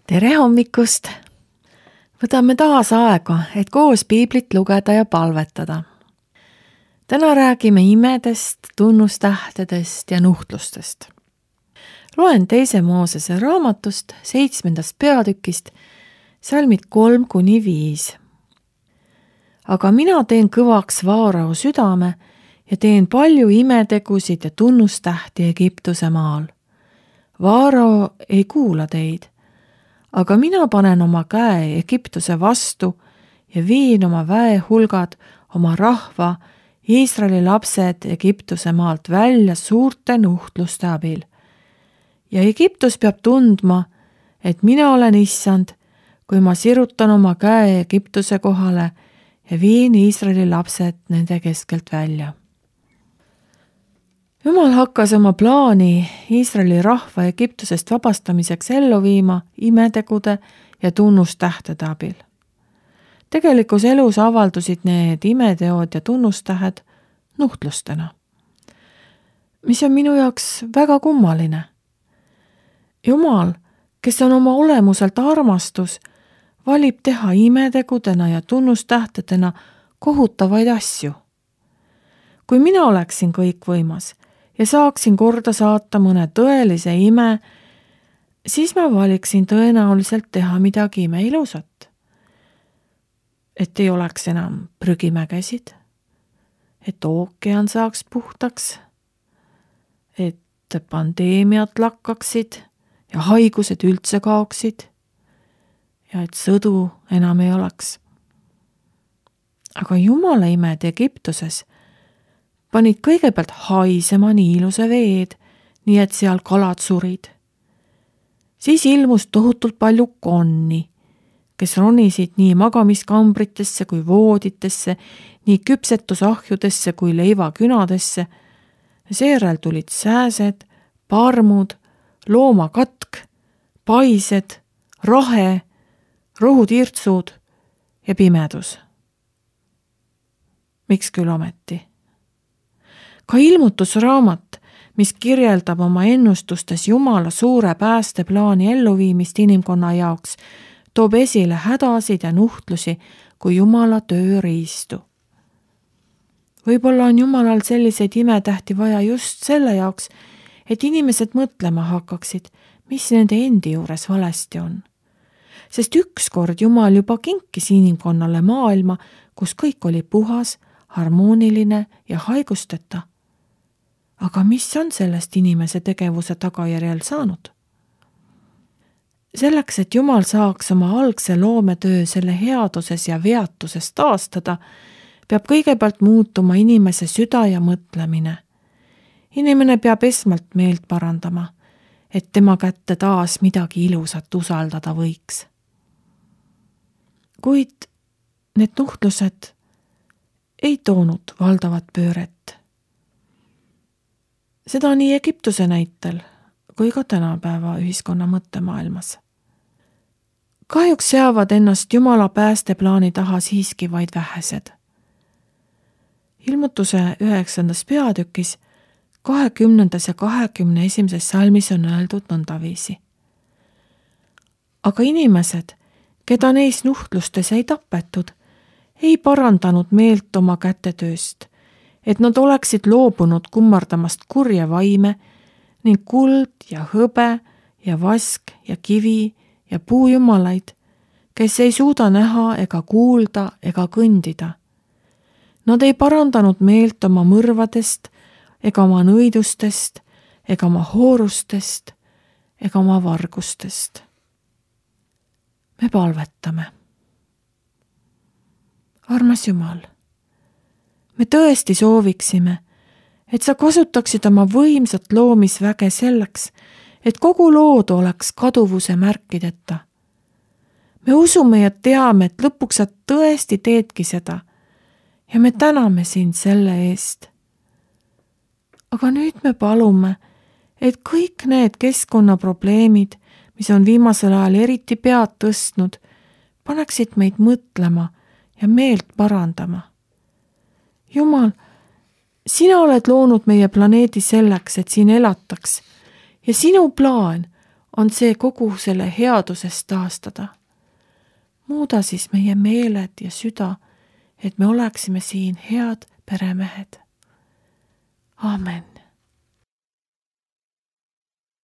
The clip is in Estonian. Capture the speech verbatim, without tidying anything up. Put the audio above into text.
Tere hommikust! Võtame taas aega, et koos piiblit lugeda ja palvetada. Täna räägime imedest, tunnustähtedest ja nuhtlustest. Loen teise Moosese raamatust seitsmendast peatükist salmid kolm kuni viis. Aga mina teen kõvaks Vaarao südame ja teen palju imetegusid ja tunnustähti Egiptuse maal. Vaarao ei kuula teid. Aga mina panen oma käe Egiptuse vastu ja viin oma väehulgad, oma rahva, Iisraeli lapsed Egiptuse maalt välja suurte nuhtluste abil. Ja Egiptus peab tundma, et mina olen issand, kui ma sirutan oma käe Egiptuse kohale ja viin Iisraeli lapsed nende keskelt välja. Jumal hakkas oma plaani Iisraeli rahva Egiptusest vabastamiseks ellu viima imetegude ja tunnustähtede abil. Tegelikus elus avaldusid need imeteod ja tunnustähed nuhtlustena, mis on minu jaoks väga kummaline. Jumal, kes on oma olemuselt armastus, valib teha imetegudena ja tunnustähtedena kohutavaid asju. Kui mina oleksin kõikvõimas ja saaksin korda saata mõne tõelise ime, siis ma valiksin tõenäoliselt teha midagi imeilusat. Et ei oleks enam prügimägesid, et ookean saaks puhtaks, et pandeemiad lakkaksid ja haigused üldse kaoksid ja et sõdu enam ei oleks. Aga Jumala imed Egiptuses panid kõigepealt haisema niiluse veed, nii et seal kalad surid. Siis ilmus tohutult palju konni, kes ronisid nii magamiskambritesse kui vooditesse, nii küpsetusahjudesse kui leivakünadesse. Seejärel tulid sääsed, parmud, loomakatk, paised, rahe, rohutirtsud ja pimedus. Miks küll ometi? Ka ilmutusraamat, mis kirjeldab oma ennustustes Jumala suure päästeplaani elluviimist inimkonna jaoks, toob esile hädasid ja nuhtlusi kui Jumala tööriistu. Võib-olla on Jumalal selliseid imetähti vaja just selle jaoks, et inimesed mõtlema hakkaksid, mis nende endi juures valesti on. Sest ükskord Jumal juba kinkis inimkonnale maailma, kus kõik oli puhas, harmooniline ja haigusteta. Aga mis on sellest inimese tegevuse tagajärjel saanud? Selleks, et Jumal saaks oma algse loometöö selle headuses ja veatuses taastada, peab kõigepealt muutuma inimese süda ja mõtlemine. Inimene peab esmalt meelt parandama, et tema kätte taas midagi ilusat usaldada võiks. Kuid need nuhtlused ei toonud valdavat pööret. Seda nii Egiptuse näitel kui ka tänapäeva ühiskonna mõttemaailmas. Kahjuks seavad ennast Jumala päästeplaani taha siiski vaid vähesed. Ilmutuse üheksandas peatükis, kahekümnendas ja kahekümne esimeses salmis on öeldud nõndaviisi. Aga inimesed, keda neis nuhtlustes ei tapetud, ei parandanud meelt oma kätetööst, et nad oleksid loobunud kummardamast kurje vaime ning kuld ja hõbe ja vask ja kivi ja puujumalaid, kes ei suuda näha ega kuulda ega kõndida. Nad ei parandanud meelt oma mõrvadest ega oma nõidustest ega oma hoorustest ega oma vargustest. Me palvetame. Armas Jumal, me tõesti sooviksime, et sa kasutaksid oma võimsat loomisväge selleks, et kogu lood oleks kaduvuse märkideta. Me usume ja teame, et lõpuks sa tõesti teedki seda ja me täname sind selle eest. Aga nüüd me palume, et kõik need keskkonnaprobleemid, mis on viimasel ajal eriti pead tõstnud, paneksid meid mõtlema ja meelt parandama. Jumal, sina oled loonud meie planeedi selleks, et siin elataks ja sinu plaan on see kogu selle headusest taastada. Muuda siis meie meeled ja süda, et me oleksime siin head peremehed. Amen.